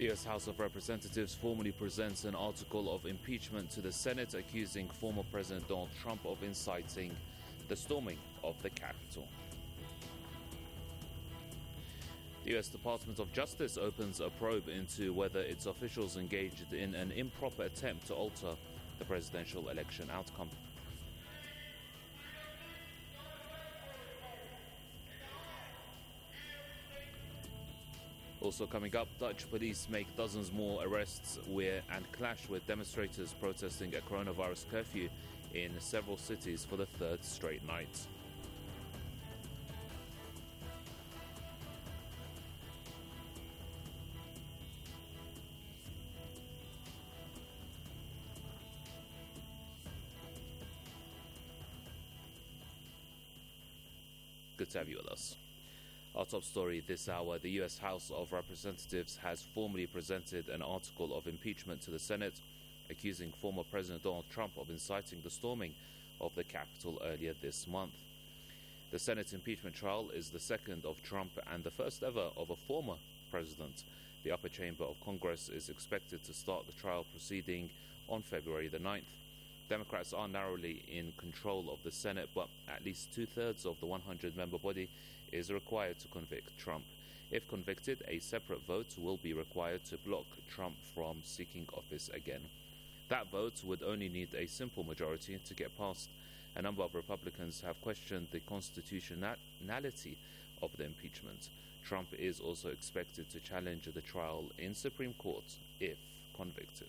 The U.S. House of Representatives formally presents an article of impeachment to the Senate accusing former President Donald Trump of inciting the storming of the Capitol. The U.S. Department of Justice opens a probe into whether its officials engaged in an improper attempt to alter the presidential election outcome. Also coming up, Dutch police make dozens more arrests and clash with demonstrators protesting a coronavirus curfew in several cities for the third straight night. Good to have you with us. Our top story this hour: the U.S. House of Representatives has formally presented an article of impeachment to the Senate, accusing former President Donald Trump of inciting the storming of the Capitol earlier this month. The Senate impeachment trial is the second of Trump and the first ever of a former president. The upper chamber of Congress is expected to start the trial proceeding on February the 9th. Democrats are narrowly in control of the Senate, but at least two-thirds of the 100-member body is required to convict Trump. If convicted, a separate vote will be required to block Trump from seeking office again. That vote would only need a simple majority to get passed. A number of Republicans have questioned the constitutionality of the impeachment. Trump is also expected to challenge the trial in Supreme Court if convicted.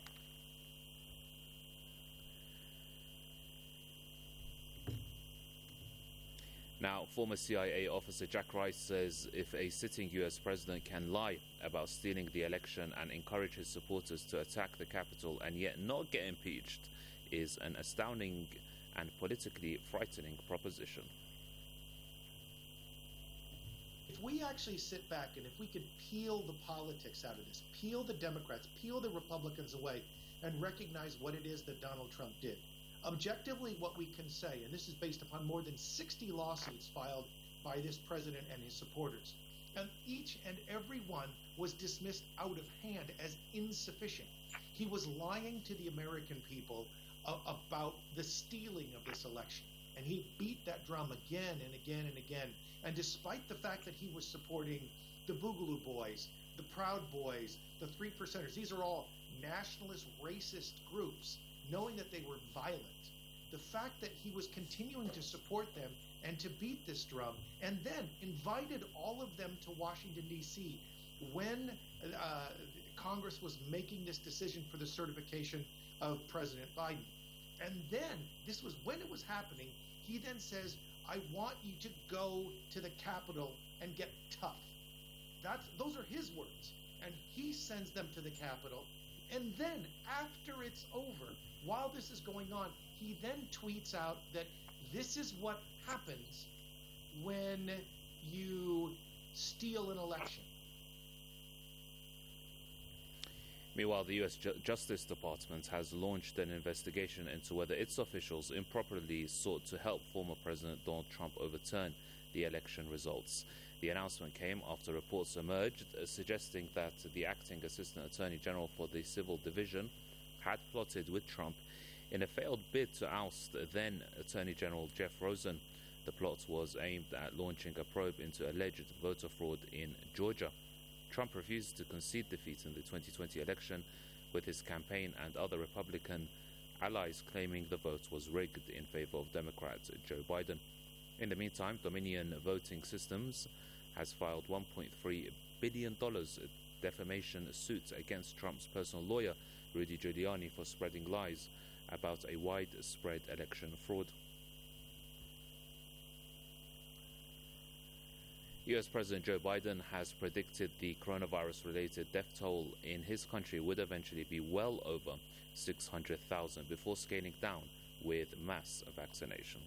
Now, former CIA officer Jack Rice says if a sitting U.S. president can lie about stealing the election and encourage his supporters to attack the Capitol and yet not get impeached is an astounding and politically frightening proposition. If we actually sit back and if we could peel the politics out of this, peel the Democrats, peel the Republicans away, and recognize what it is that Donald Trump did. Objectively, what we can say, and this is based upon more than 60 lawsuits filed by this president and his supporters, and each and every one was dismissed out of hand as insufficient. He was lying to the American people about the stealing of this election, and he beat that drum again and again and again. And despite the fact that he was supporting the Boogaloo Boys, the Proud Boys, the Three Percenters, these are all nationalist, racist groups, knowing that they were violent, the fact that he was continuing to support them and to beat this drum, and then invited all of them to Washington, D.C. when Congress was making this decision for the certification of President Biden. And then, this was when it was happening, he then says, I want you to go to the Capitol and get tough. Those are his words. And he sends them to the Capitol. And then, after it's over, while this is going on, he then tweets out that this is what happens when you steal an election. Meanwhile, the U.S. Justice Department has launched an investigation into whether its officials improperly sought to help former President Donald Trump overturn the election results. The announcement came after reports emerged suggesting that the acting Assistant Attorney General for the Civil Division had plotted with Trump in a failed bid to oust then Attorney General Jeff Rosen. The plot was aimed at launching a probe into alleged voter fraud in Georgia. Trump refused to concede defeat in the 2020 election, with his campaign and other Republican allies claiming the vote was rigged in favor of Democrat Joe Biden. In the meantime, Dominion Voting Systems has filed $1.3 billion defamation suit against Trump's personal lawyer, Rudy Giuliani, for spreading lies about a widespread election fraud. U.S. President Joe Biden has predicted the coronavirus-related death toll in his country would eventually be well over 600,000 before scaling down with mass vaccination.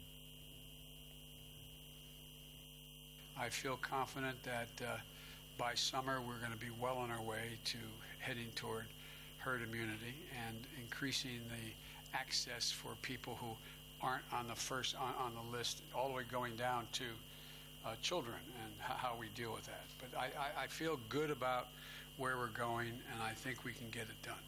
I feel confident that by summer we're going to be well on our way to heading toward herd immunity and increasing the access for people who aren't on the list, all the way going down to children and how we deal with that. But I feel good about where we're going, and I think we can get it done.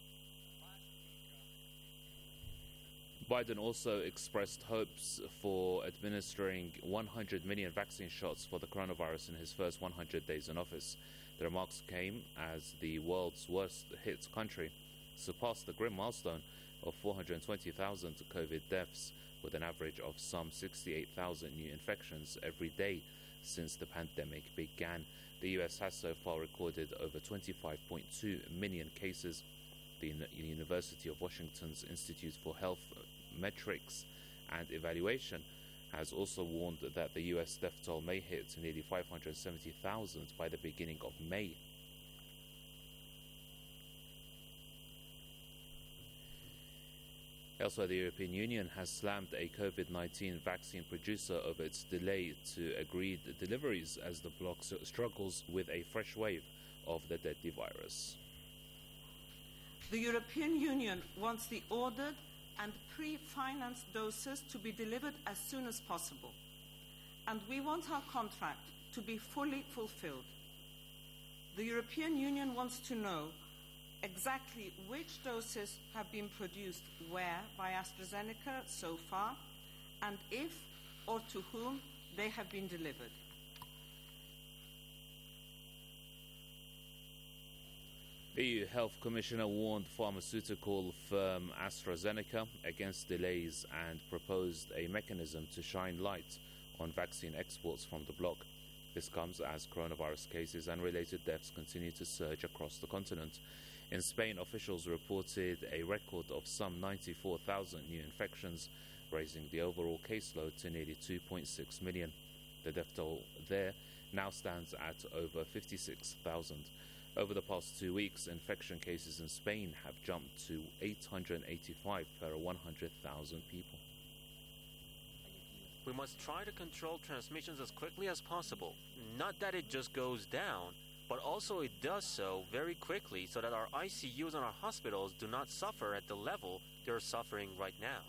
Biden also expressed hopes for administering 100 million vaccine shots for the coronavirus in his first 100 days in office. The remarks came as the world's worst hit country surpassed the grim milestone of 420,000 COVID deaths, with an average of some 68,000 new infections every day since the pandemic began. The U.S. has so far recorded over 25.2 million cases. The University of Washington's Institute for Health Metrics and Evaluation has also warned that the U.S. death toll may hit nearly 570,000 by the beginning of May. Elsewhere, the European Union has slammed a COVID-19 vaccine producer over its delay to agreed deliveries as the bloc struggles with a fresh wave of the deadly virus. The European Union wants the ordered and pre-financed doses to be delivered as soon as possible, and we want our contract to be fully fulfilled. The European Union wants to know exactly which doses have been produced where by AstraZeneca so far, and if or to whom they have been delivered. EU Health Commissioner warned pharmaceutical firm AstraZeneca against delays and proposed a mechanism to shine light on vaccine exports from the bloc. This comes as coronavirus cases and related deaths continue to surge across the continent. In Spain, officials reported a record of some 94,000 new infections, raising the overall caseload to nearly 2.6 million. The death toll there now stands at over 56,000. Over the past 2 weeks, infection cases in Spain have jumped to 885 per 100,000 people. We must try to control transmissions as quickly as possible. Not that it just goes down, but also it does so very quickly so that our ICUs and our hospitals do not suffer at the level they're suffering right now.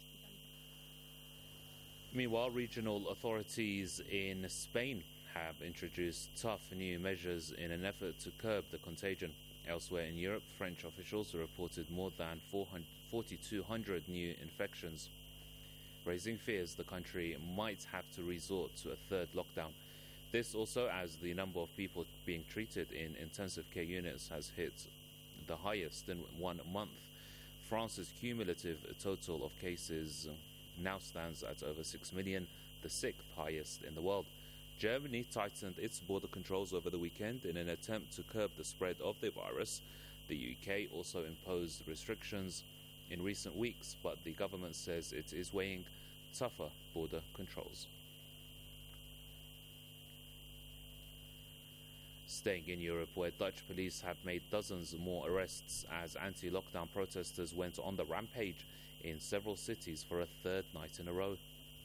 Meanwhile, regional authorities in Spain have introduced tough new measures in an effort to curb the contagion. Elsewhere in Europe, French officials reported more than 4,200 new infections, raising fears the country might have to resort to a third lockdown. This also as the number of people being treated in intensive care units has hit the highest in 1 month. France's cumulative total of cases now stands at over 6 million, the 6th highest in the world. Germany tightened its border controls over the weekend in an attempt to curb the spread of the virus. The UK also imposed restrictions in recent weeks, but the government says it is weighing tougher border controls. Staying in Europe, where Dutch police have made dozens more arrests as anti-lockdown protesters went on the rampage in several cities for a third night in a row.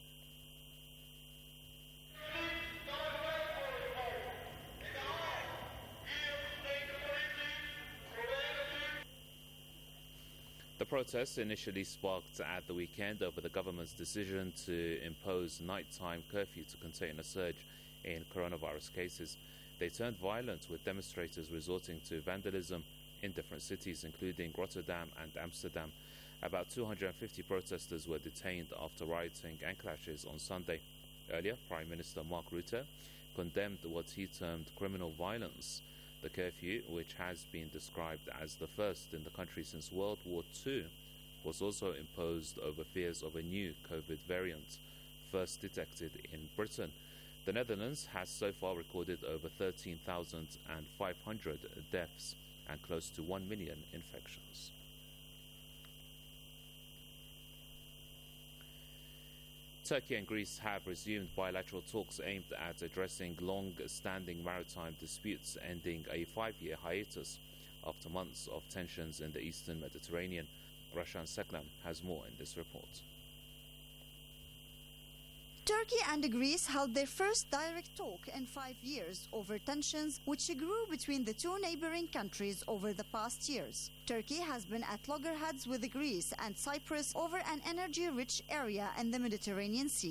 The protests initially sparked at the weekend over the government's decision to impose nighttime curfew to contain a surge in coronavirus cases. They turned violent, with demonstrators resorting to vandalism in different cities, including Rotterdam and Amsterdam. About 250 protesters were detained after rioting and clashes on Sunday. Earlier, Prime Minister Mark Rutte condemned what he termed criminal violence. The curfew, which has been described as the first in the country since World War II, was also imposed over fears of a new COVID variant, first detected in Britain. The Netherlands has so far recorded over 13,500 deaths and close to 1 million infections. Turkey and Greece have resumed bilateral talks aimed at addressing long-standing maritime disputes, ending a 5-year hiatus after months of tensions in the eastern Mediterranean. Rashan Seklam has more in this report. Turkey and Greece held their first direct talk in 5 years over tensions which grew between the two neighboring countries over the past years. Turkey has been at loggerheads with Greece and Cyprus over an energy-rich area in the Mediterranean Sea.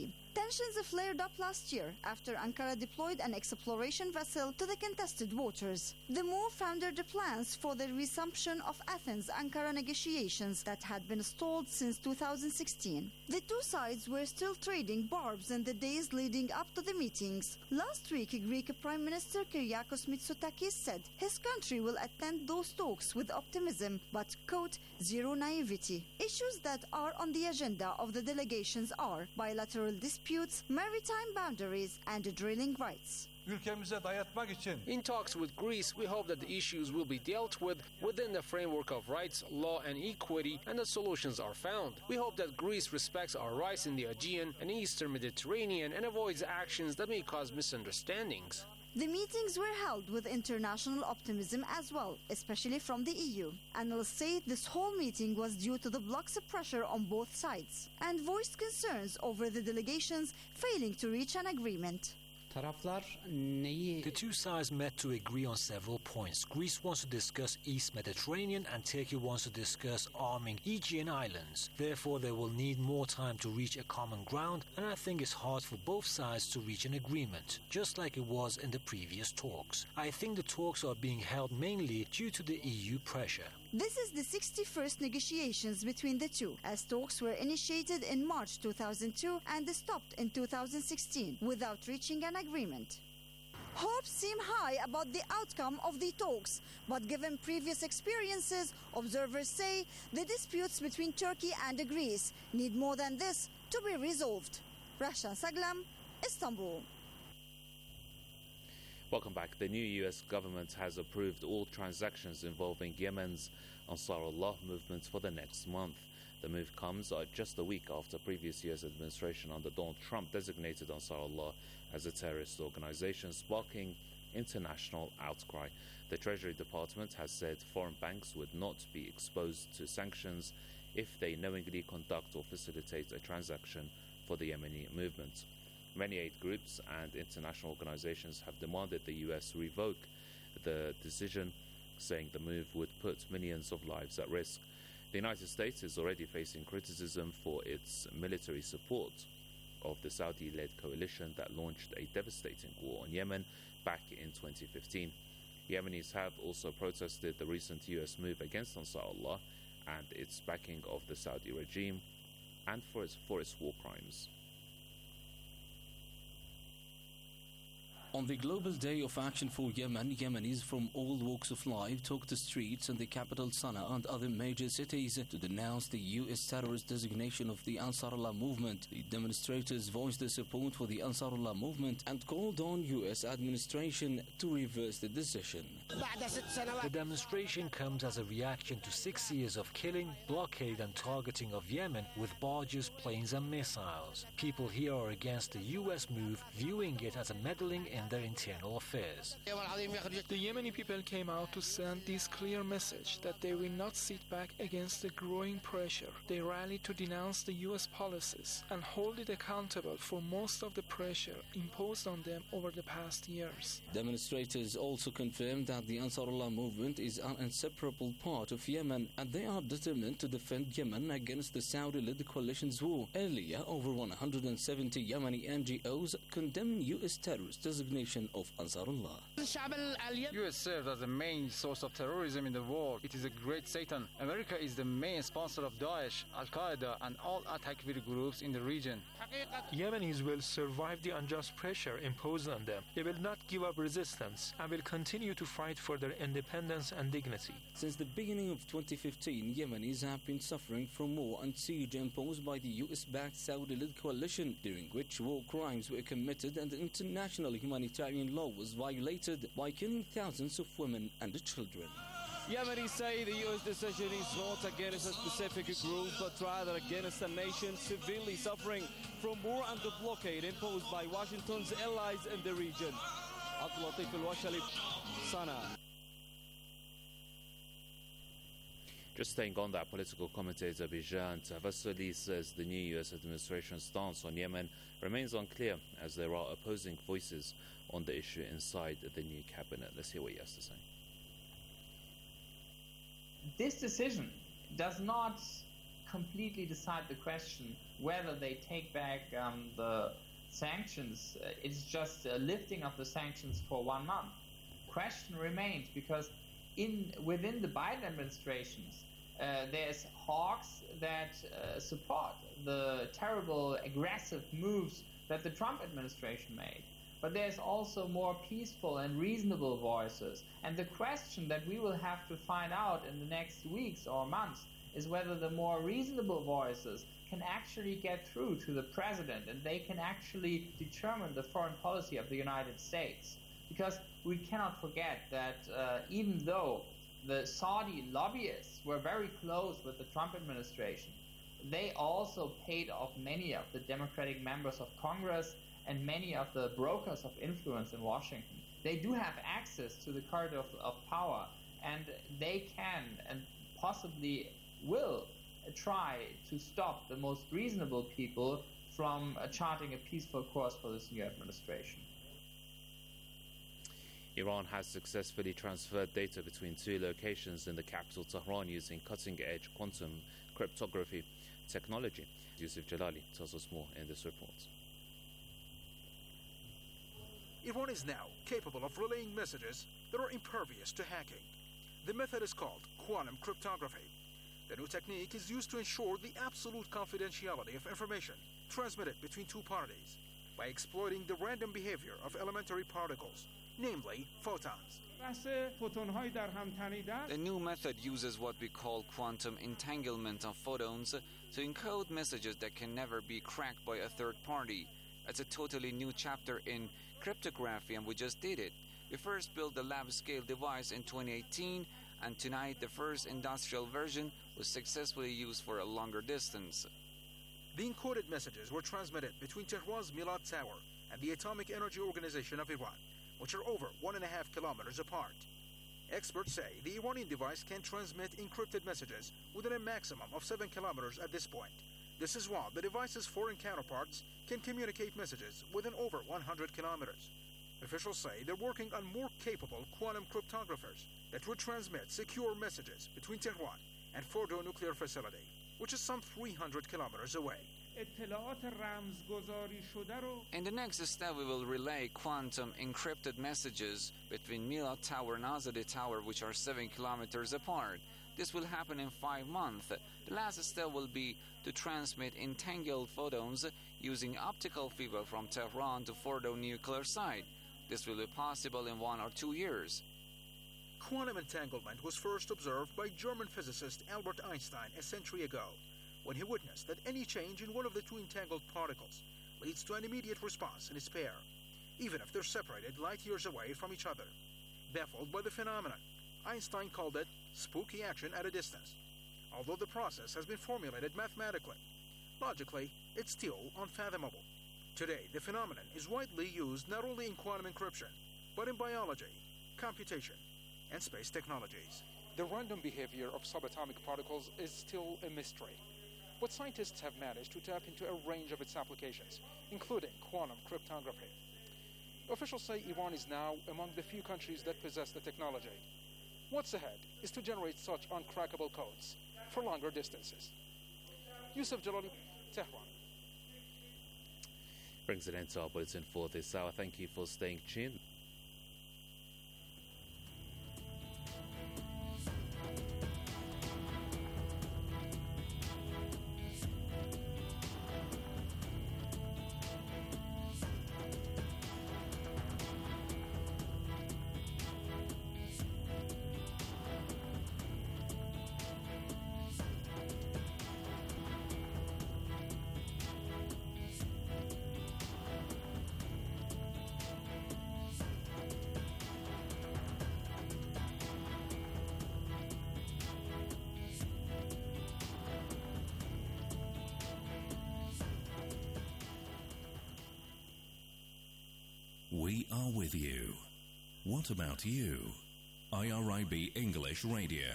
Tensions flared up last year after Ankara deployed an exploration vessel to the contested waters. The move foundered plans for the resumption of Athens-Ankara negotiations that had been stalled since 2016. The two sides were still trading barbs in the days leading up to the meetings. Last week, Greek Prime Minister Kyriakos Mitsotakis said his country will attend those talks with optimism, but, quote, zero naivety. Issues that are on the agenda of the delegations are bilateral disputes, maritime boundaries, and drilling rights. In talks with Greece, we hope that the issues will be dealt with within the framework of rights, law and equity, and that solutions are found. We hope that Greece respects our rights in the Aegean and Eastern Mediterranean and avoids actions that may cause misunderstandings. The meetings were held with international optimism as well, especially from the EU. Analysts say this whole meeting was due to the bloc's pressure on both sides and voiced concerns over the delegations failing to reach an agreement. The two sides met to agree on several points. Greece wants to discuss East Mediterranean and Turkey wants to discuss arming Aegean islands. Therefore, they will need more time to reach a common ground, and I think it's hard for both sides to reach an agreement, just like it was in the previous talks. I think the talks are being held mainly due to the EU pressure. This is the 61st negotiations between the two, as talks were initiated in March 2002 and stopped in 2016 without reaching an agreement. Hopes seem high about the outcome of the talks, but given previous experiences, observers say the disputes between Turkey and Greece need more than this to be resolved. Rahshan Saglam, Istanbul. Welcome back. The new U.S. government has approved all transactions involving Yemen's Ansarullah movement for the next month. The move comes just a week after previous U.S. administration under Donald Trump designated Ansarullah as a terrorist organization, sparking international outcry. The Treasury Department has said foreign banks would not be exposed to sanctions if they knowingly conduct or facilitate a transaction for the Yemeni movement. Many aid groups and international organizations have demanded the U.S. revoke the decision, saying the move would put millions of lives at risk. The United States is already facing criticism for its military support of the Saudi-led coalition that launched a devastating war on Yemen back in 2015. Yemenis have also protested the recent U.S. move against Ansarullah and its backing of the Saudi regime and for its war crimes. On the Global Day of Action for Yemen, Yemenis from all walks of life took the streets in the capital Sana'a and other major cities to denounce the U.S. terrorist designation of the Ansarullah movement. The demonstrators voiced their support for the Ansarullah movement and called on U.S. administration to reverse the decision. The demonstration comes as a reaction to 6 years of killing, blockade and targeting of Yemen with barges, planes and missiles. People here are against the U.S. move, viewing it as a meddling in their internal affairs. The Yemeni people came out to send this clear message that they will not sit back against the growing pressure. They rallied to denounce the U.S. policies and hold it accountable for most of the pressure imposed on them over the past years. Demonstrators also confirmed that the Ansarullah movement is an inseparable part of Yemen and they are determined to defend Yemen against the Saudi-led coalition's war. Earlier, over 170 Yemeni NGOs condemned U.S. terrorist designation of Ansarullah. U.S. serves as the main source of terrorism in the world. It is a great Satan. America is the main sponsor of Daesh, Al-Qaeda and all Atakfiri groups in the region. Yemenis will survive the unjust pressure imposed on them. They will not give up resistance and will continue to fight for their independence and dignity. Since the beginning of 2015, Yemenis have been suffering from war and siege imposed by the U.S.-backed Saudi-led coalition, during which war crimes were committed and international humanitarian law was violated by killing thousands of women and children. Yemenis say the U.S. decision is not against a specific group, but rather against a nation severely suffering from war and the blockade imposed by Washington's allies in the region. Abdul Latif Al-Washali, Sana'a. Just staying on that, political commentator Bijan Tavassoli says the new U.S. administration's stance on Yemen remains unclear as there are opposing voices on the issue inside the new cabinet. Let's hear what he has to say. This decision does not completely decide the question whether they take back the sanctions, it's just a lifting of the sanctions for 1 month. Question remains, because within the Biden administrations, there's hawks that support the terrible, aggressive moves that the Trump administration made. But there's also more peaceful and reasonable voices. And the question that we will have to find out in the next weeks or months is whether the more reasonable voices can actually get through to the president and they can actually determine the foreign policy of the United States. Because we cannot forget that even though the Saudi lobbyists were very close with the Trump administration, they also paid off many of the Democratic members of Congress and many of the brokers of influence in Washington. They do have access to the corridor of power, and they can and possibly will try to stop the most reasonable people from charting a peaceful course for this new administration. Iran has successfully transferred data between 2 locations in the capital Tehran using cutting-edge quantum cryptography technology. Yusuf Jalali tells us more in this report. Iran is now capable of relaying messages that are impervious to hacking. The method is called quantum cryptography. The new technique is used to ensure the absolute confidentiality of information transmitted between 2 parties by exploiting the random behavior of elementary particles, namely photons. The new method uses what we call quantum entanglement of photons to encode messages that can never be cracked by a third party. It's a totally new chapter in cryptography, and we just did it. We first built the lab-scale device in 2018, and tonight the first industrial version was successfully used for a longer distance. The encoded messages were transmitted between Tehran's Milad Tower and the Atomic Energy Organization of Iran, which are over 1.5 kilometers apart. Experts say the Iranian device can transmit encrypted messages within a maximum of 7 kilometers at this point. This is while the device's foreign counterparts can communicate messages within over 100 kilometers. Officials say they're working on more capable quantum cryptographers that would transmit secure messages between Tehran and Fordo nuclear facility, which is some 300 kilometers away. In the next step, we will relay quantum encrypted messages between Milad Tower and Azadeh Tower, which are 7 kilometers apart. This will happen in 5 months. The last step will be to transmit entangled photons using optical fiber from Tehran to Fordo nuclear site. This will be possible in 1 or 2 years. Quantum entanglement was first observed by German physicist Albert Einstein a century ago, when he witnessed that any change in one of the 2 entangled particles leads to an immediate response in its pair, even if they're separated light years away from each other. Baffled by the phenomenon, Einstein called it spooky action at a distance. Although the process has been formulated mathematically, logically, it's still unfathomable. Today, the phenomenon is widely used not only in quantum encryption, but in biology, computation, and space technologies. The random behavior of subatomic particles is still a mystery, but scientists have managed to tap into a range of its applications, including quantum cryptography. Officials say Iran is now among the few countries that possess the technology. What's ahead is to generate such uncrackable codes for longer distances. Yusuf Jalali, Tehran. Brings an end to our bulletin for this hour. Thank you for staying tuned. We are with you. What about you? IRIB English Radio.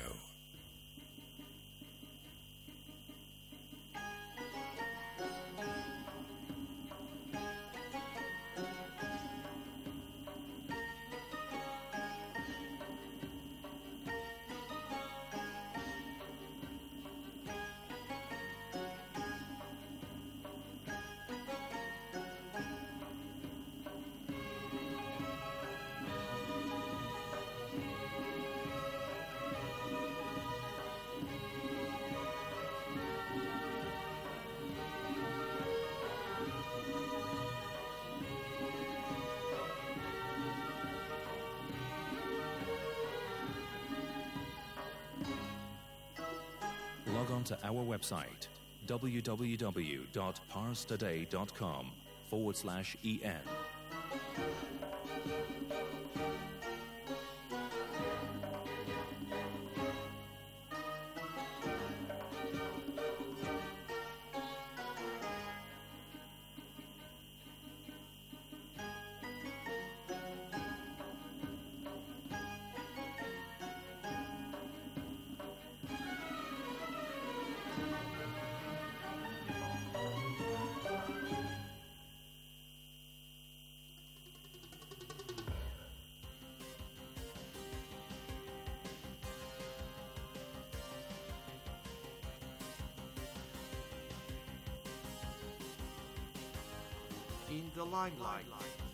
on to our website www.parstoday.com/en. In the limelight.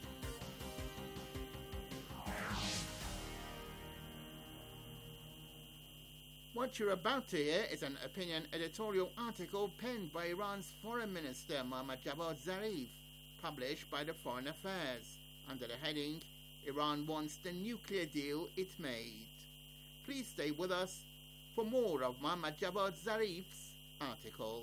What you're about to hear is an opinion editorial article penned by Iran's Foreign Minister Mohammad Javad Zarif, published by the Foreign Affairs, under the heading, Iran Wants the Nuclear Deal It Made. Please stay with us for more of Mohammad Javad Zarif's article.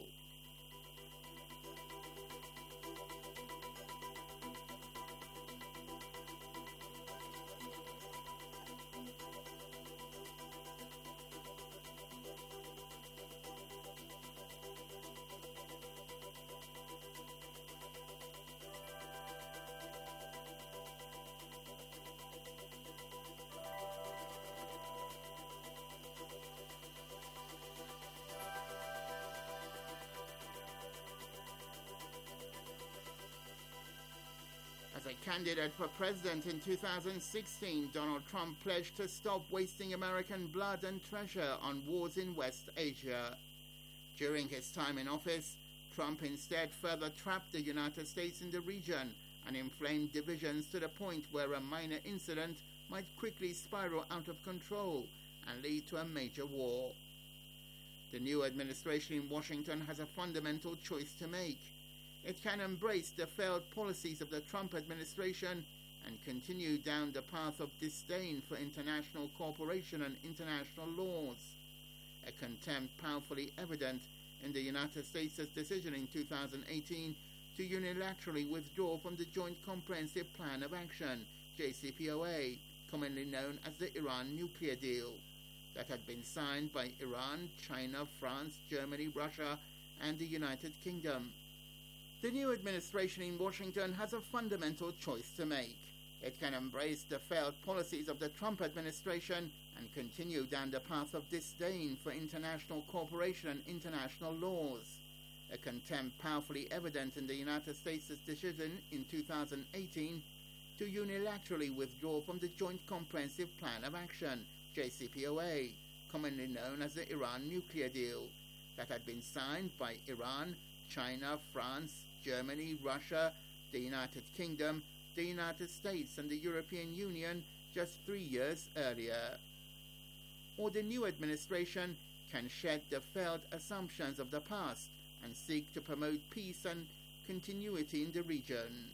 As a candidate for president in 2016, Donald Trump pledged to stop wasting American blood and treasure on wars in West Asia. During his time in office, Trump instead further trapped the United States in the region and inflamed divisions to the point where a minor incident might quickly spiral out of control and lead to a major war. The new administration in Washington has a fundamental choice to make. It can embrace the failed policies of the Trump administration and continue down the path of disdain for international cooperation and international laws, a contempt powerfully evident in the United States' decision in 2018 to unilaterally withdraw from the Joint Comprehensive Plan of Action, JCPOA, commonly known as the Iran nuclear deal, that had been signed by Iran, China, France, Germany, Russia, and the United Kingdom. The new administration in Washington has a fundamental choice to make. It can embrace the failed policies of the Trump administration and continue down the path of disdain for international cooperation and international laws, a contempt powerfully evident in the United States' decision in 2018 to unilaterally withdraw from the Joint Comprehensive Plan of Action, JCPOA, commonly known as the Iran nuclear deal, that had been signed by Iran, China, France, Germany, Russia, the United Kingdom, the United States, and the European Union just 3 years earlier. Or the new administration can shed the failed assumptions of the past and seek to promote peace and continuity in the region.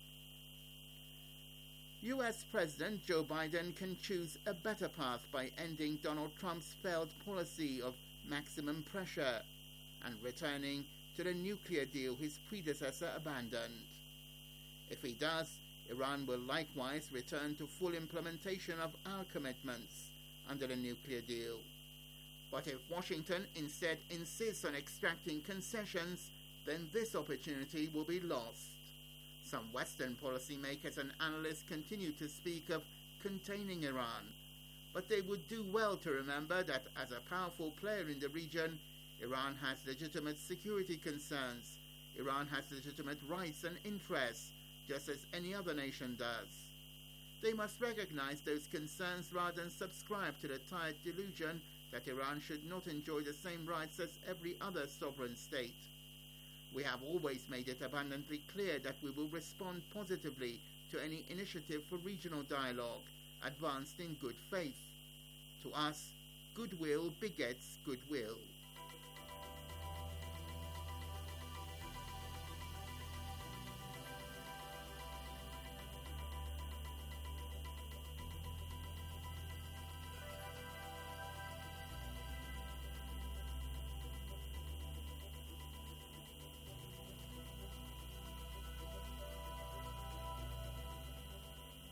US President Joe Biden can choose a better path by ending Donald Trump's failed policy of maximum pressure and returning to the nuclear deal his predecessor abandoned. If he does, Iran will likewise return to full implementation of our commitments under the nuclear deal. But if Washington instead insists on extracting concessions, then this opportunity will be lost. Some Western policymakers and analysts continue to speak of containing Iran, but they would do well to remember that as a powerful player in the region, Iran has legitimate security concerns. Iran has legitimate rights and interests, just as any other nation does. They must recognize those concerns rather than subscribe to the tired delusion that Iran should not enjoy the same rights as every other sovereign state. We have always made it abundantly clear that we will respond positively to any initiative for regional dialogue, advanced in good faith. To us, goodwill begets goodwill.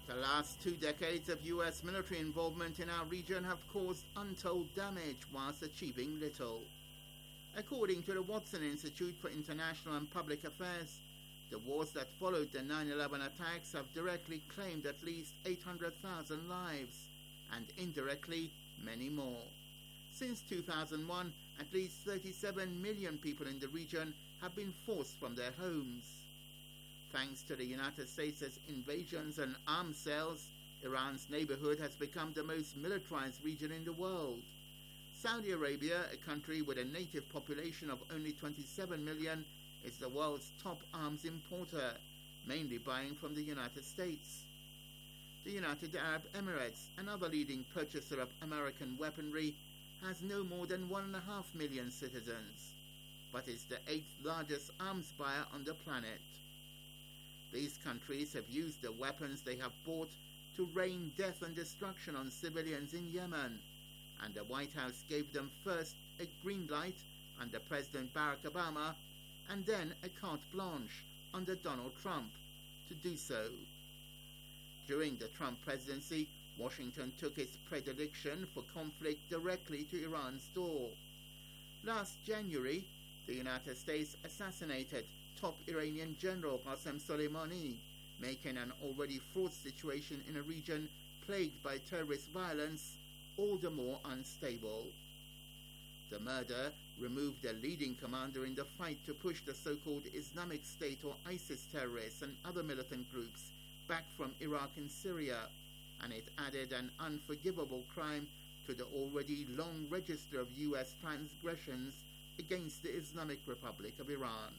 The last 2 decades of U.S. military involvement in our region have caused untold damage whilst achieving little. According to the Watson Institute for International and Public Affairs, the wars that followed the 9/11 attacks have directly claimed at least 800,000 lives, and indirectly many more. Since 2001, at least 37 million people in the region have been forced from their homes. Thanks to the United States' invasions and arms sales, Iran's neighborhood has become the most militarized region in the world. Saudi Arabia, a country with a native population of only 27 million, is the world's top arms importer, mainly buying from the United States. The United Arab Emirates, another leading purchaser of American weaponry, has no more than 1.5 million citizens, but is the 8th largest arms buyer on the planet. These countries have used the weapons they have bought to rain death and destruction on civilians in Yemen, and the White House gave them first a green light under President Barack Obama and then a carte blanche under Donald Trump to do so. During the Trump presidency, Washington took its predilection for conflict directly to Iran's door. Last January, the United States assassinated top Iranian General Qasem Soleimani, making an already fraught situation in a region plagued by terrorist violence all the more unstable. The murder removed the leading commander in the fight to push the so-called Islamic State or ISIS terrorists and other militant groups back from Iraq and Syria, and it added an unforgivable crime to the already long register of U.S. transgressions against the Islamic Republic of Iran.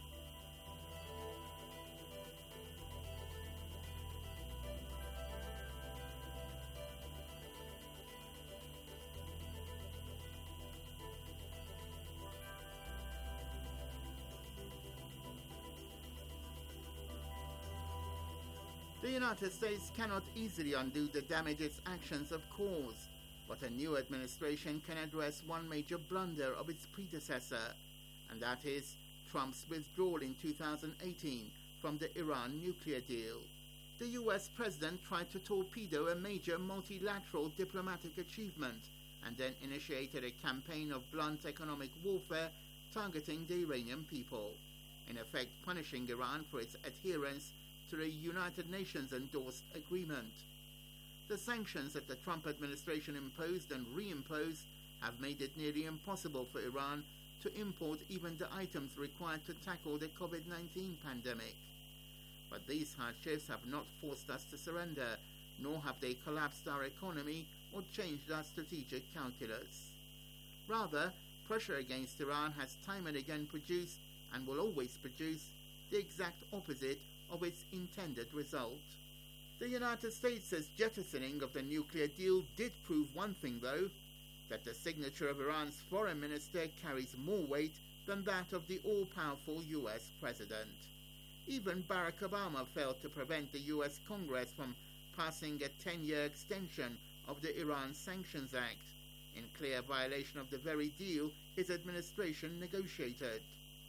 The United States cannot easily undo the damage its actions have caused, but a new administration can address one major blunder of its predecessor, and that is Trump's withdrawal in 2018 from the Iran nuclear deal. The US president tried to torpedo a major multilateral diplomatic achievement and then initiated a campaign of blunt economic warfare targeting the Iranian people, in effect punishing Iran for its adherence to the United Nations endorsed agreement. The sanctions that the Trump administration imposed and reimposed have made it nearly impossible for Iran to import even the items required to tackle the COVID-19 pandemic. But these hardships have not forced us to surrender, nor have they collapsed our economy or changed our strategic calculus. Rather, pressure against Iran has time and again produced, and will always produce, the exact opposite of its intended result. The United States' jettisoning of the nuclear deal did prove one thing, though, that the signature of Iran's foreign minister carries more weight than that of the all-powerful US president. Even Barack Obama failed to prevent the US Congress from passing a 10-year extension of the Iran Sanctions Act, in clear violation of the very deal his administration negotiated.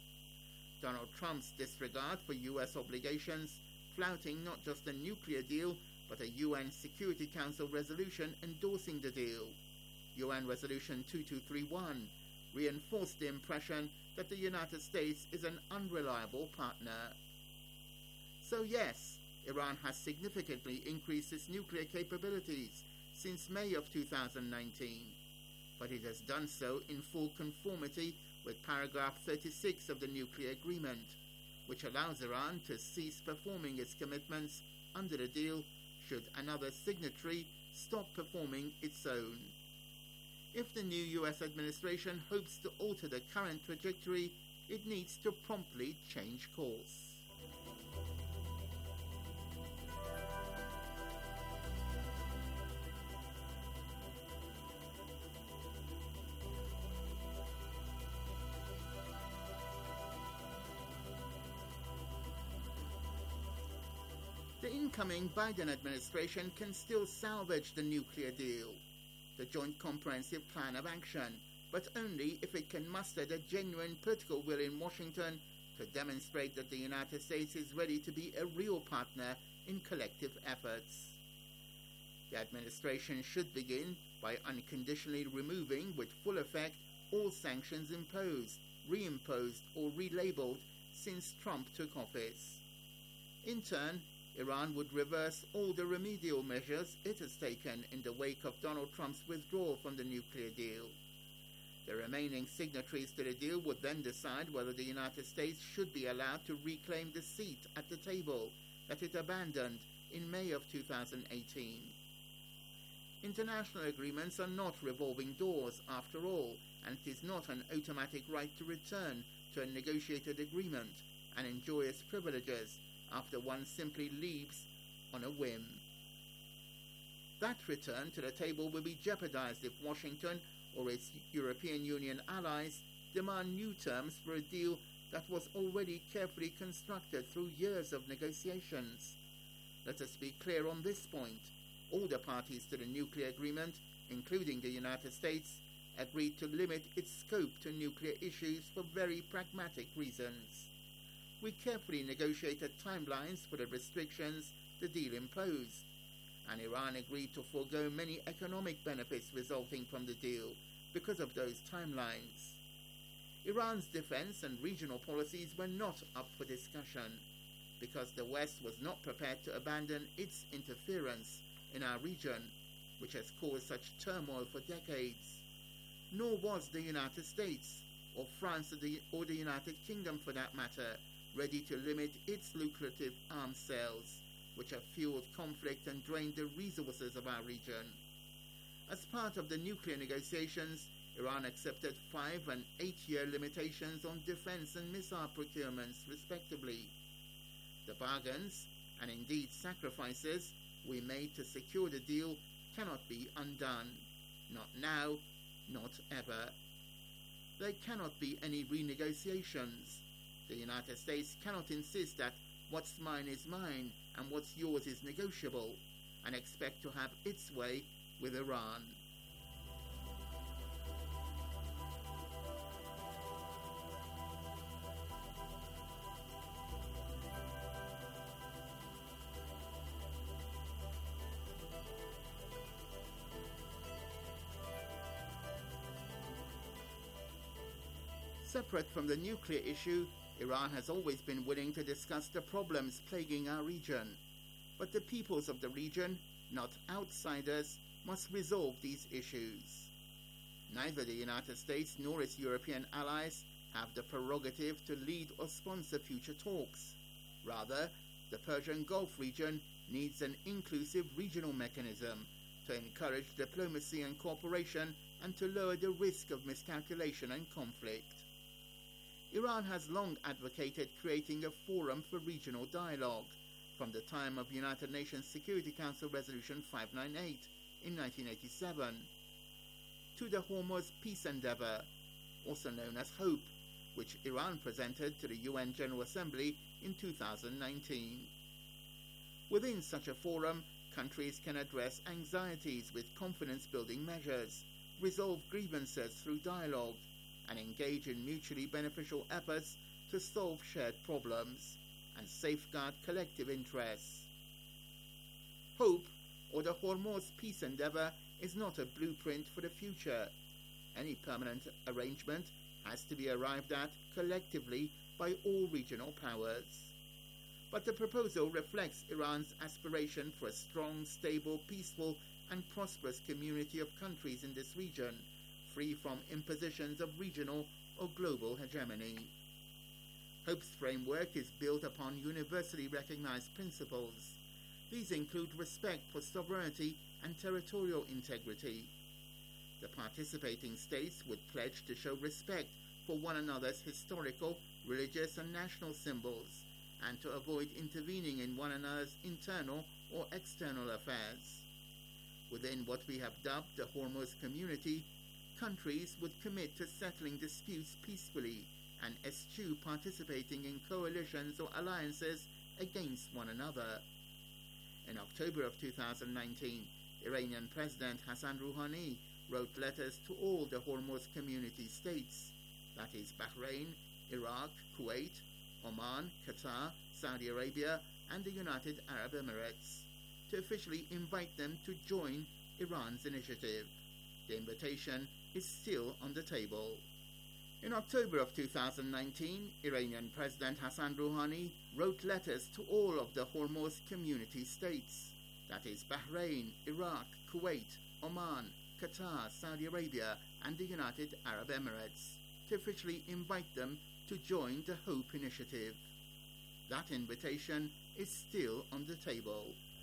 Donald Trump's disregard for US obligations, flouting not just a nuclear deal, but a UN Security Council resolution endorsing the deal, UN Resolution 2231, reinforced the impression that the United States is an unreliable partner. So yes, Iran has significantly increased its nuclear capabilities since May of 2019, but it has done so in full conformity with paragraph 36 of the nuclear agreement, which allows Iran to cease performing its commitments under the deal should another signatory stop performing its own. If the new US administration hopes to alter the current trajectory, it needs to promptly change course. The incoming Biden administration can still salvage the nuclear deal, the Joint Comprehensive Plan of Action, but only if it can muster the genuine political will in Washington to demonstrate that the United States is ready to be a real partner in collective efforts. The administration should begin by unconditionally removing with full effect all sanctions imposed, reimposed or relabeled since Trump took office. In turn, Iran would reverse all the remedial measures it has taken in the wake of Donald Trump's withdrawal from the nuclear deal. The remaining signatories to the deal would then decide whether the United States should be allowed to reclaim the seat at the table that it abandoned in May of 2018. International agreements are not revolving doors after all, and it is not an automatic right to return to a negotiated agreement and enjoy its privileges after one simply leaves on a whim. That return to the table will be jeopardized if Washington or its European Union allies demand new terms for a deal that was already carefully constructed through years of negotiations. Let us be clear on this point. All the parties to the nuclear agreement, including the United States, agreed to limit its scope to nuclear issues for very pragmatic reasons. We carefully negotiated timelines for the restrictions the deal imposed, and Iran agreed to forego many economic benefits resulting from the deal because of those timelines. Iran's defense and regional policies were not up for discussion because the West was not prepared to abandon its interference in our region, which has caused such turmoil for decades. Nor was the United States, or France or the United Kingdom for that matter, ready to limit its lucrative arms sales, which have fueled conflict and drained the resources of our region. As part of the nuclear negotiations, Iran accepted 5- and 8-year limitations on defense and missile procurements, respectively. The bargains, and indeed sacrifices, we made to secure the deal cannot be undone. Not now, not ever. There cannot be any renegotiations. The United States cannot insist that what's mine is mine and what's yours is negotiable, and expect to have its way with Iran. Separate from the nuclear issue, Iran has always been willing to discuss the problems plaguing our region. But the peoples of the region, not outsiders, must resolve these issues. Neither the United States nor its European allies have the prerogative to lead or sponsor future talks. Rather, the Persian Gulf region needs an inclusive regional mechanism to encourage diplomacy and cooperation and to lower the risk of miscalculation and conflict. Iran has long advocated creating a forum for regional dialogue from the time of United Nations Security Council Resolution 598 in 1987 to the Hormuz peace endeavor, also known as HOPE, which Iran presented to the UN General Assembly in 2019. Within such a forum, countries can address anxieties with confidence-building measures, resolve grievances through dialogue, and engage in mutually beneficial efforts to solve shared problems and safeguard collective interests. HOPE, or the Hormuz peace endeavor, is not a blueprint for the future. Any permanent arrangement has to be arrived at collectively by all regional powers. But the proposal reflects Iran's aspiration for a strong, stable, peaceful, and prosperous community of countries in this region, free from impositions of regional or global hegemony. HOPE's framework is built upon universally recognized principles. These include respect for sovereignty and territorial integrity. The participating states would pledge to show respect for one another's historical, religious, and national symbols, and to avoid intervening in one another's internal or external affairs. Within what we have dubbed the Hormuz community, countries would commit to settling disputes peacefully and eschew participating in coalitions or alliances against one another. In October of 2019, Iranian President Hassan Rouhani wrote letters to all the Hormuz community states, that is Bahrain, Iraq, Kuwait, Oman, Qatar, Saudi Arabia, and the United Arab Emirates, to officially invite them to join Iran's initiative. The invitation is still on the table. In October of 2019, Iranian President Hassan Rouhani wrote letters to all of the Hormuz community states, that is Bahrain, Iraq, Kuwait, Oman, Qatar, Saudi Arabia, and the United Arab Emirates, to officially invite them to join the Hope Initiative. That invitation is still on the table.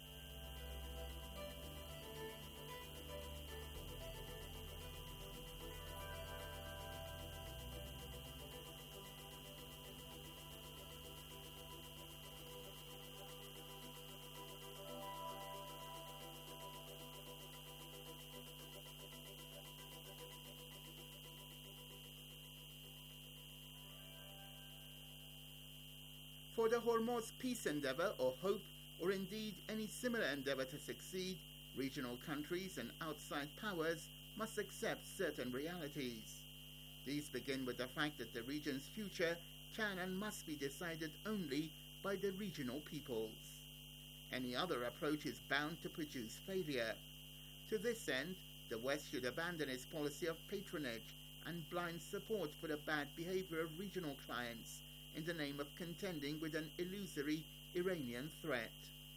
For the Hormuz peace endeavor or hope, or indeed any similar endeavor to succeed, regional countries and outside powers must accept certain realities. These begin with the fact that the region's future can and must be decided only by the regional peoples. Any other approach is bound to produce failure. To this end, the West should abandon its policy of patronage and blind support for the bad behavior of regional clients in the name of contending with an illusory Iranian threat.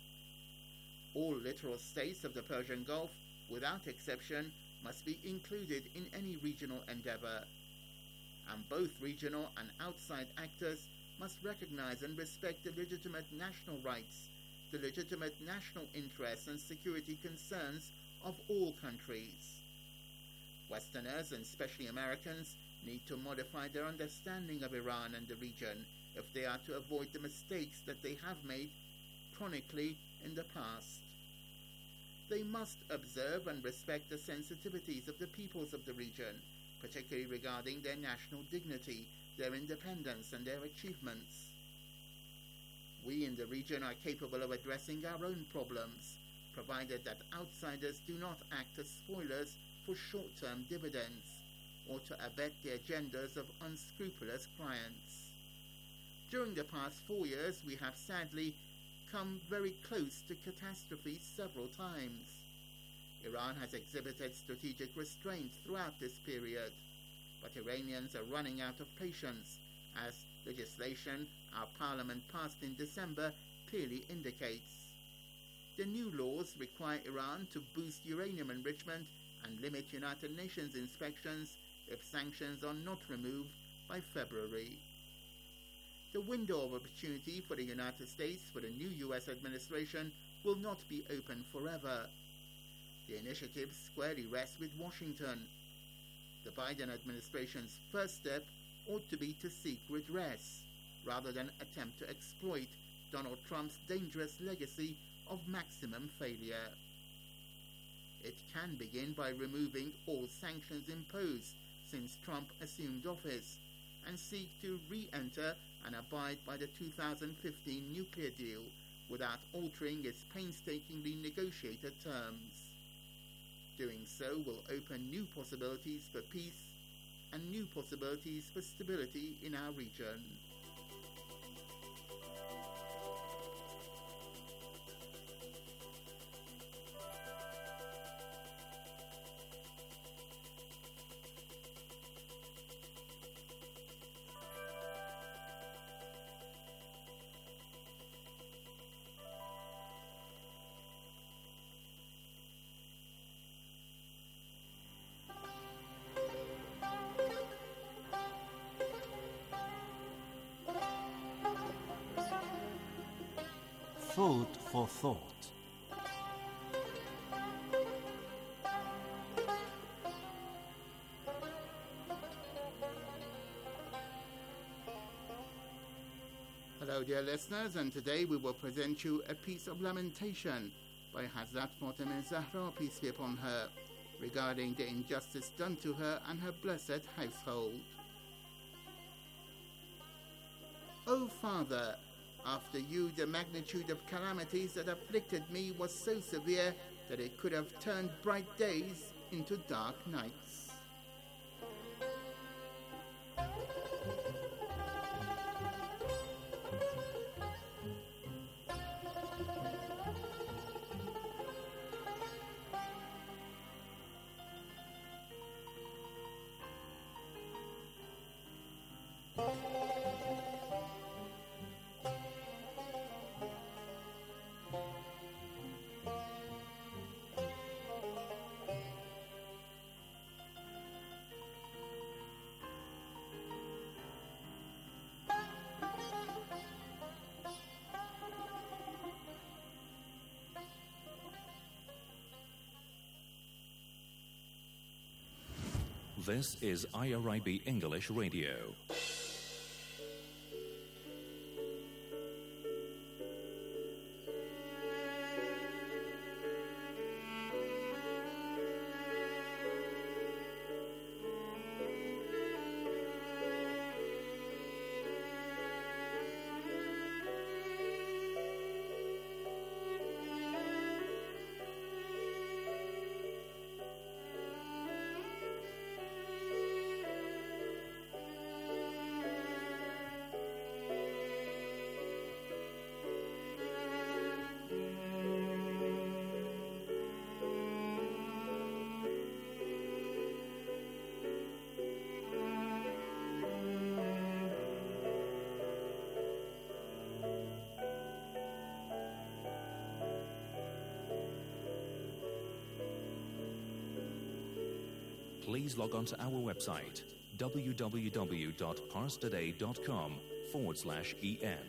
All littoral states of the Persian Gulf, without exception, must be included in any regional endeavor. And both regional and outside actors must recognize and respect the legitimate national rights, the legitimate national interests and security concerns of all countries. Westerners, and especially Americans, need to modify their understanding of Iran and the region if they are to avoid the mistakes that they have made chronically in the past. They must observe and respect the sensitivities of the peoples of the region, particularly regarding their national dignity, their independence, and their achievements. We in the region are capable of addressing our own problems, provided that outsiders do not act as spoilers for short-term dividends, or to abet the agendas of unscrupulous clients. During the past 4 years, we have sadly come very close to catastrophe several times. Iran has exhibited strategic restraint throughout this period, but Iranians are running out of patience, as legislation our parliament passed in December clearly indicates. The new laws require Iran to boost uranium enrichment and limit United Nations inspections if sanctions are not removed by February. The window of opportunity for the United States, for the new U.S. administration, will not be open forever. The initiative squarely rests with Washington. The Biden administration's first step ought to be to seek redress, rather than attempt to exploit Donald Trump's dangerous legacy of maximum failure. It can begin by removing all sanctions imposed since Trump assumed office, and seek to re-enter and abide by the 2015 nuclear deal without altering its painstakingly negotiated terms. Doing so will open new possibilities for peace and new possibilities for stability in our region. Food for thought. Hello dear listeners, and today we will present you a piece of lamentation by Hazrat Fatima Zahra, peace be upon her, regarding the injustice done to her and her blessed household. O Father, after you, the magnitude of calamities that afflicted me was so severe that it could have turned bright days into dark nights. This is IRIB English Radio. Please log on to our website, www.parstoday.com/en.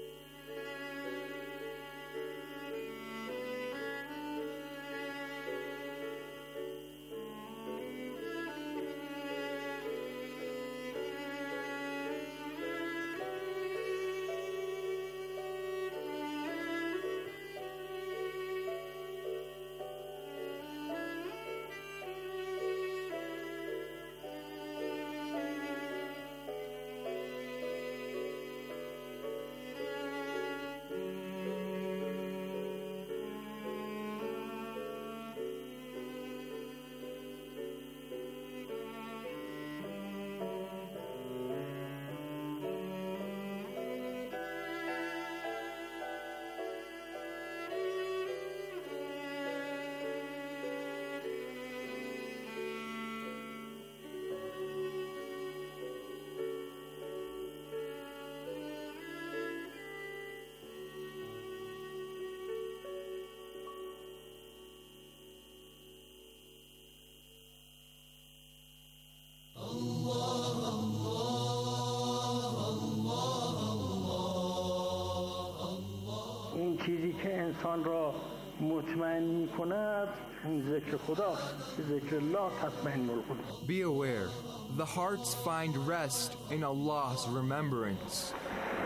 چیزی که انسان را مطمئن می‌کند ذکر خداست. ذکر الله تطمئن القلوب. Be aware, the hearts find rest in Allah's remembrance.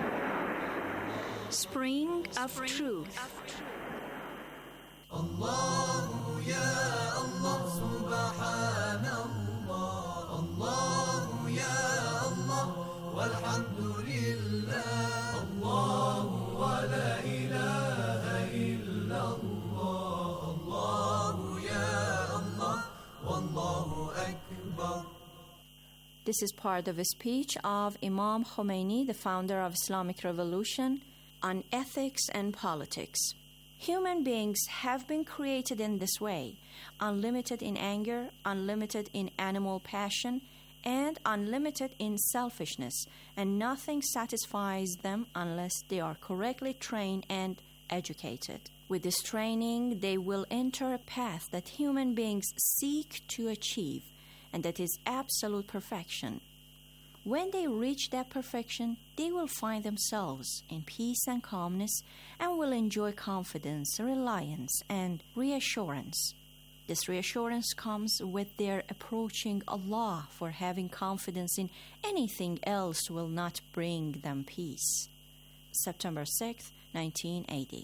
Spring of Truth. Allah ya Allah subhanallah. Allah ya Allah walhamdulillah. Allah wa la ilaha illallah. Allah ya Allah wallahu akbar. This is part of a speech of Imam Khomeini, the founder of Islamic Revolution, on ethics and politics. Human beings have been created in this way, unlimited in anger, unlimited in animal passion, and unlimited in selfishness, and nothing satisfies them unless they are correctly trained and educated. With this training, they will enter a path that human beings seek to achieve, and that is absolute perfection. When they reach that perfection, they will find themselves in peace and calmness and will enjoy confidence, reliance, and reassurance. This reassurance comes with their approaching Allah, for having confidence in anything else will not bring them peace. September 6, 1980.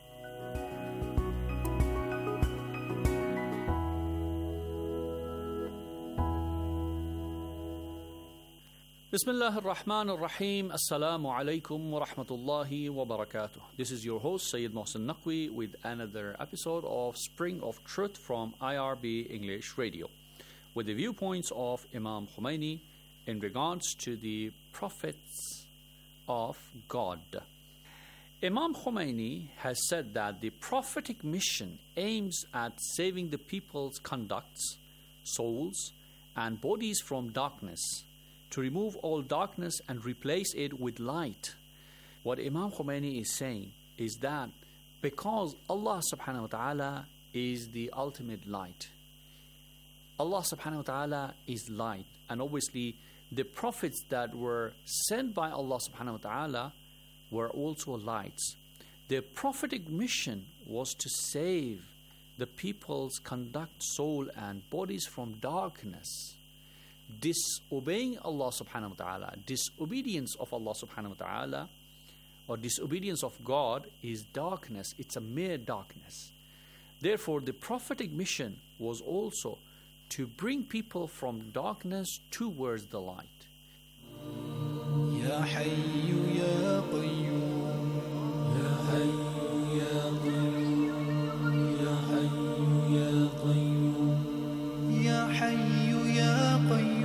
Bismillah ar-Rahman ar-Rahim. Assalamu alaikum wa rahmatullahi wa barakatuh. This is your host, Sayyid Mohsen Naqvi, with another episode of Spring of Truth from IRB English Radio, with the viewpoints of Imam Khomeini in regards to the prophets of God. Imam Khomeini has said that the prophetic mission aims at saving the people's conducts, souls, and bodies from darkness, to remove all darkness and replace it with light. What Imam Khomeini is saying is that because Allah subhanahu wa ta'ala is the ultimate light, Allah subhanahu wa ta'ala is light, and obviously the prophets that were sent by Allah subhanahu wa ta'ala were also lights. Their prophetic mission was to save the people's conduct, soul and bodies from darkness. Disobeying Allah subhanahu wa ta'ala, disobedience of Allah subhanahu wa ta'ala, or disobedience of God is darkness. It's a mere darkness. Therefore, the prophetic mission was also to bring people from darkness towards the light. Ya Hayyu Ya Qayyum, Ya Hayyu Ya Qayyum, Ya Hayyu Ya Qayyum, Ya Hayyu Ya Qayyum.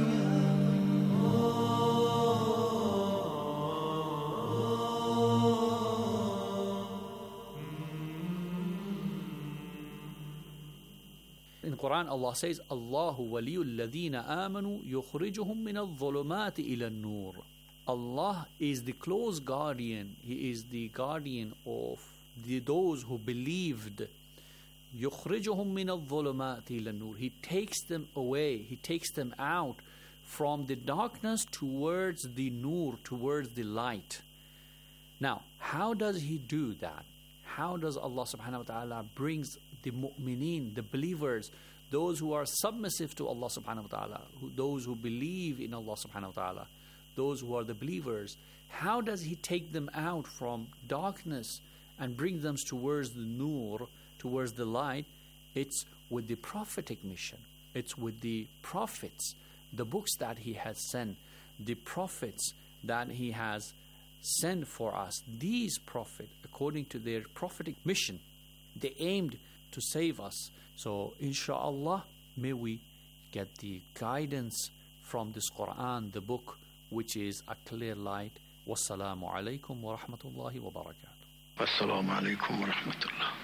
In Quran, Allah says, Allahu waliyul ladhina amanu yukhrijuhum min al-dhulumati ila an-nur. Allah is the close guardian. He is the guardian of those who believed. Yukhrijuhum min al-dhulumati ila an-nur. He takes them away. He takes them out from the darkness towards the nur, towards the light. Now, how does He do that? How does Allah subhanahu wa ta'ala brings the mu'mineen, the believers, those who are submissive to Allah subhanahu wa ta'ala, those who believe in Allah subhanahu wa ta'ala, those who are the believers, how does He take them out from darkness and bring them towards the nur, towards the light? It's with the prophetic mission. It's with the prophets, the books that He has sent, the prophets that He has sent for us. These prophets, according to their prophetic mission, they aimed to save us. So inshallah, may we get the guidance from this Quran, the book, which is a clear light. Wassalamu alaikum wa rahmatullahi wa barakatuh. Wassalamu alaikum wa rahmatullah.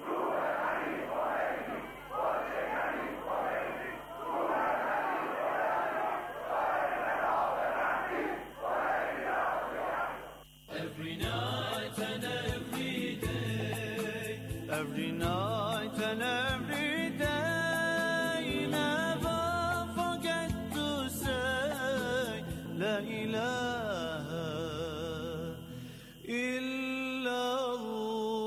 Every night and every day, every night and every day, never forget to say La ilaha illallah.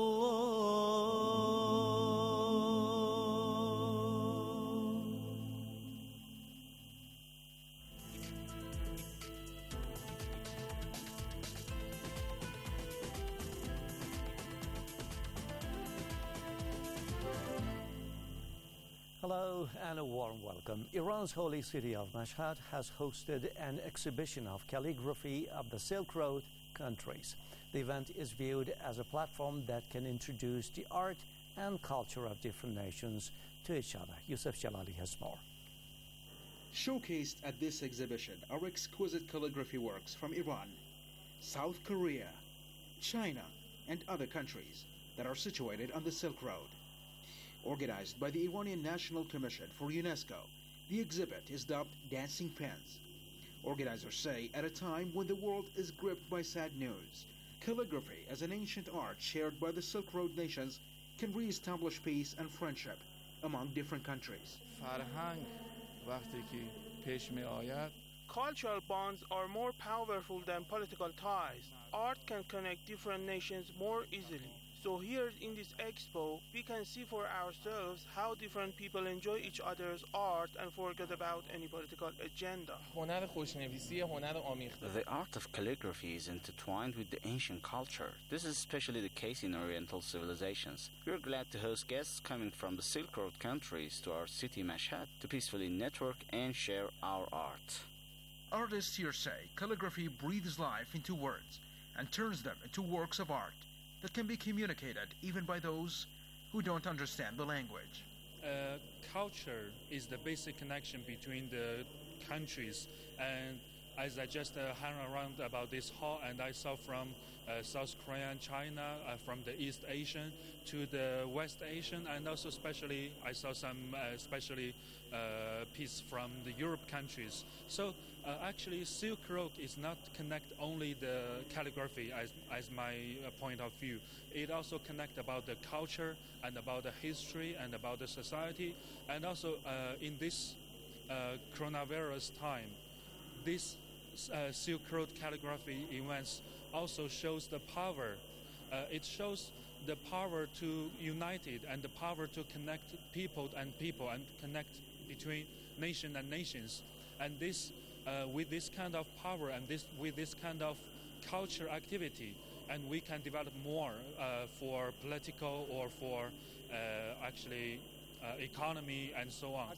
Hello and a warm welcome. Iran's holy city of Mashhad has hosted an exhibition of calligraphy of the Silk Road countries. The event is viewed as a platform that can introduce the art and culture of different nations to each other. Yusuf Jalali has more. Showcased at this exhibition are exquisite calligraphy works from Iran, South Korea, China, and other countries that are situated on the Silk Road. Organized by the Iranian National Commission for UNESCO, the exhibit is dubbed Dancing Pens. Organizers say at a time when the world is gripped by sad news, calligraphy as an ancient art shared by the Silk Road nations can re-establish peace and friendship among different countries. Cultural bonds are more powerful than political ties. Art can connect different nations more easily. So here in this expo, we can see for ourselves how different people enjoy each other's art and forget about any political agenda. The art of calligraphy is intertwined with the ancient culture. This is especially the case in Oriental civilizations. We are glad to host guests coming from the Silk Road countries to our city Mashhad to peacefully network and share our art. Artists here say calligraphy breathes life into words and turns them into works of art that can be communicated even by those who don't understand the language. Culture is the basic connection between the countries, and as I just hang around about this hall, and I saw from South Korea and China, from the East Asian to the West Asian, and also especially I saw some piece from the Europe countries. So actually Silk Road is not connect only the calligraphy as my point of view. It also connect about the culture and about the history and about the society, and also in this coronavirus time, this Silk Road calligraphy events also shows the power. It shows the power to unite it and the power to connect people and connect between nation and nations. And this, with this kind of power and with this kind of culture activity, and we can develop more for political or for economy and so on.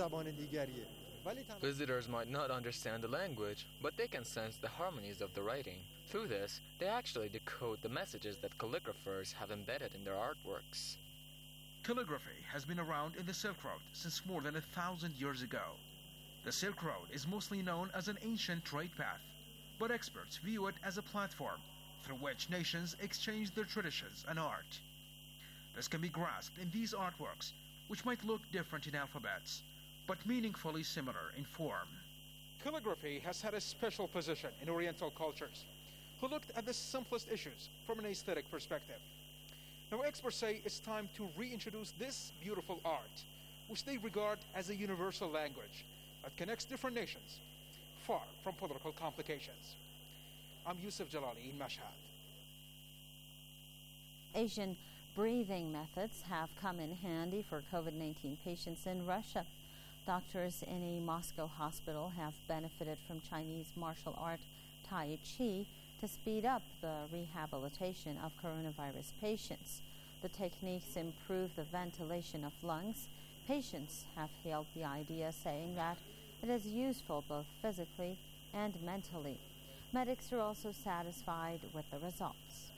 Visitors might not understand the language, but they can sense the harmonies of the writing. Through this, they actually decode the messages that calligraphers have embedded in their artworks. Calligraphy has been around in the Silk Road since more than 1,000 years ago. The Silk Road is mostly known as an ancient trade path, but experts view it as a platform through which nations exchange their traditions and art. This can be grasped in these artworks, which might look different in alphabets, but meaningfully similar in form. Calligraphy has had a special position in Oriental cultures, who looked at the simplest issues from an aesthetic perspective. Now experts say it's time to reintroduce this beautiful art, which they regard as a universal language that connects different nations, far from political complications. I'm Yusuf Jalali in Mashhad. Asian breathing methods have come in handy for COVID-19 patients in Russia. Doctors in a Moscow hospital have benefited from Chinese martial art Tai Chi to speed up the rehabilitation of coronavirus patients. The techniques improve the ventilation of lungs. Patients have hailed the idea, saying that it is useful both physically and mentally. Medics are also satisfied with the results.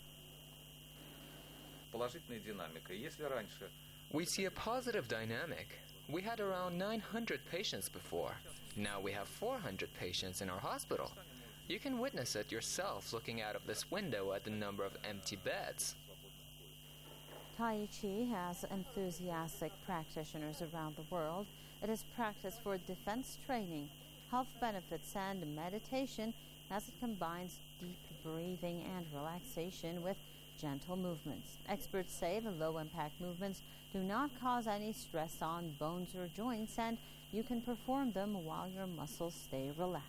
We see a positive dynamic. We had around 900 patients before. Now we have 400 patients in our hospital. You can witness it yourself looking out of this window at the number of empty beds. Tai Chi has enthusiastic practitioners around the world. It is practiced for defense training, health benefits, and meditation as it combines deep breathing and relaxation with gentle movements. Experts say the low-impact movements do not cause any stress on bones or joints, and you can perform them while your muscles stay relaxed.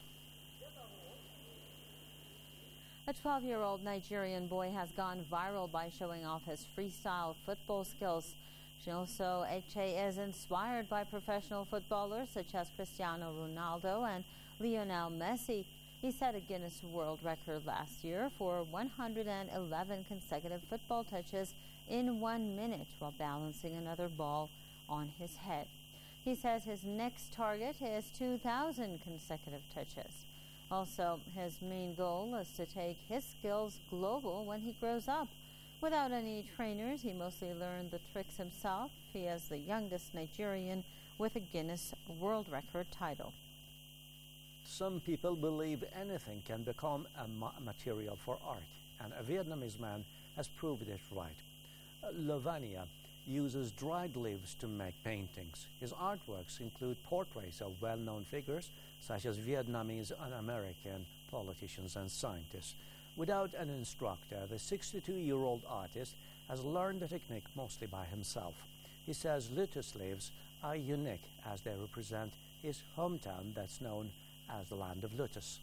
A 12-year-old Nigerian boy has gone viral by showing off his freestyle football skills. Chinoso Eche is inspired by professional footballers such as Cristiano Ronaldo and Lionel Messi. He set a Guinness World Record last year for 111 consecutive football touches in 1 minute while balancing another ball on his head. He says his next target is 2,000 consecutive touches. Also, his main goal is to take his skills global when he grows up. Without any trainers, he mostly learned the tricks himself. He is the youngest Nigerian with a Guinness World Record title. Some people believe anything can become a material for art, and a Vietnamese man has proved it right. Lavania uses dried leaves to make paintings. His artworks include portraits of well-known figures such as Vietnamese and American politicians and scientists. Without an instructor, the 62-year-old artist has learned the technique mostly by himself. He says lotus leaves are unique as they represent his hometown that's known as the land of lotus.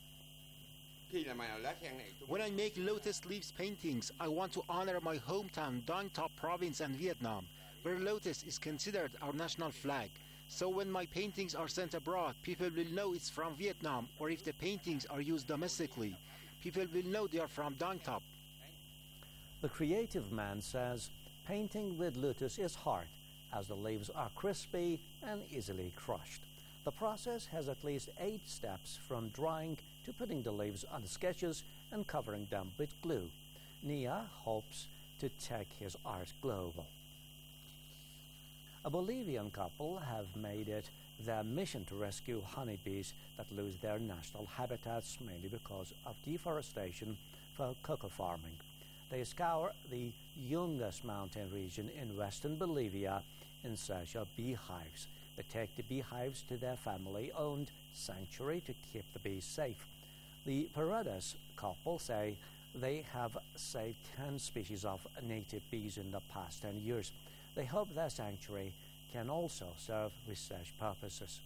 When I make lotus leaves paintings, I want to honor my hometown, Dang Top province and Vietnam, where lotus is considered our national flag. So when my paintings are sent abroad, people will know it's from Vietnam, or if the paintings are used domestically, people will know they are from Dang Top. The creative man says painting with lotus is hard, as the leaves are crispy and easily crushed. The process has at least 8 steps, from drying to putting the leaves on sketches and covering them with glue. Nia hopes to take his art global. A Bolivian couple have made it their mission to rescue honeybees that lose their national habitats mainly because of deforestation for cocoa farming. They scour the Yungas mountain region in western Bolivia in search of beehives. They take the beehives to their family-owned sanctuary to keep the bees safe. The Paredes couple say they have saved 10 species of native bees in the past 10 years. They hope their sanctuary can also serve research purposes.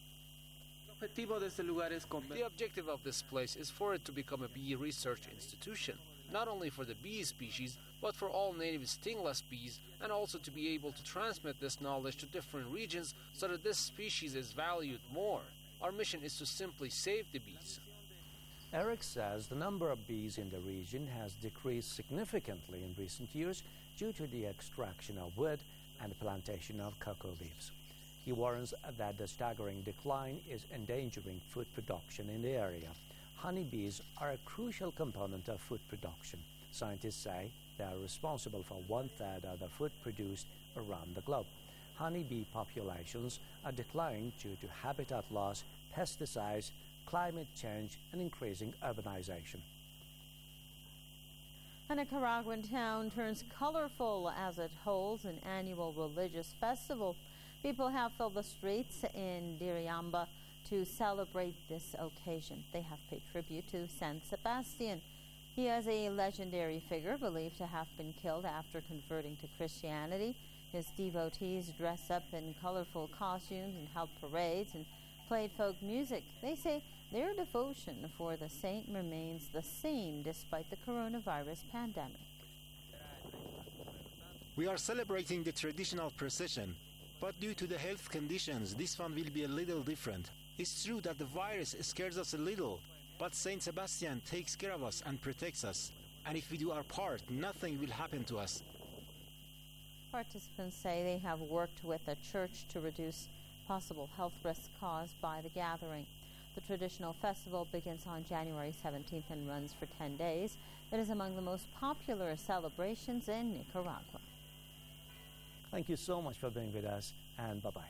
The objective of this place is for it to become a bee research institution, not only for the bee species, but for all native stingless bees, and also to be able to transmit this knowledge to different regions so that this species is valued more. Our mission is to simply save the bees. Eric says the number of bees in the region has decreased significantly in recent years due to the extraction of wood and plantation of cocoa leaves. He warns that the staggering decline is endangering food production in the area. Honeybees are a crucial component of food production. Scientists say they are responsible for 1/3 of the food produced around the globe. Honeybee populations are declining due to habitat loss, pesticides, climate change, and increasing urbanization. A Nicaraguan town turns colorful as it holds an annual religious festival. People have filled the streets in Diriamba to celebrate this occasion. They have paid tribute to San Sebastian. He is a legendary figure believed to have been killed after converting to Christianity. His devotees dress up in colorful costumes and held parades and played folk music. They say their devotion for the saint remains the same despite the coronavirus pandemic. We are celebrating the traditional procession, but due to the health conditions, this one will be a little different. It's true that the virus scares us a little, but Saint Sebastian takes care of us and protects us. And if we do our part, nothing will happen to us. Participants say they have worked with the church to reduce possible health risks caused by the gathering. The traditional festival begins on January 17th and runs for 10 days. It is among the most popular celebrations in Nicaragua. Thank you so much for being with us, and bye-bye.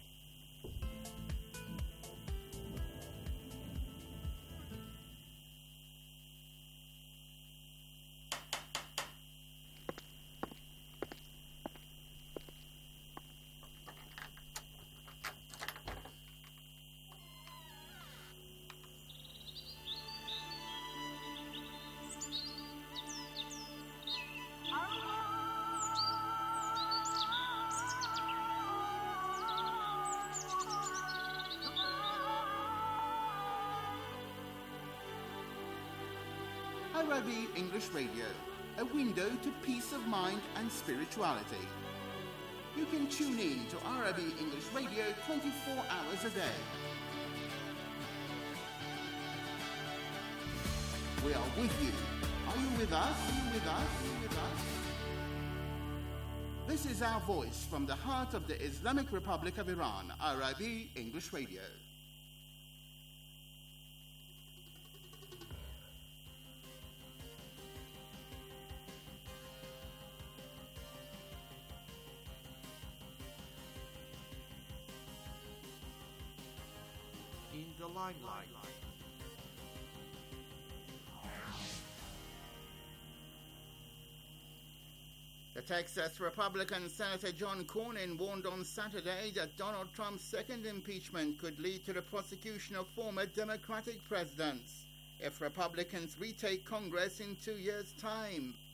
Arabi English Radio, a window to peace of mind and spirituality. You can tune in to Arabi English Radio 24 hours a day. We are with you. Are you with us? Are you with us? Are you with us? This is our voice from the heart of the Islamic Republic of Iran, Arabi English Radio. In the limelight. The Texas Republican Senator John Cornyn warned on Saturday that Donald Trump's second impeachment could lead to the prosecution of former Democratic presidents if Republicans retake Congress in 2 years' time.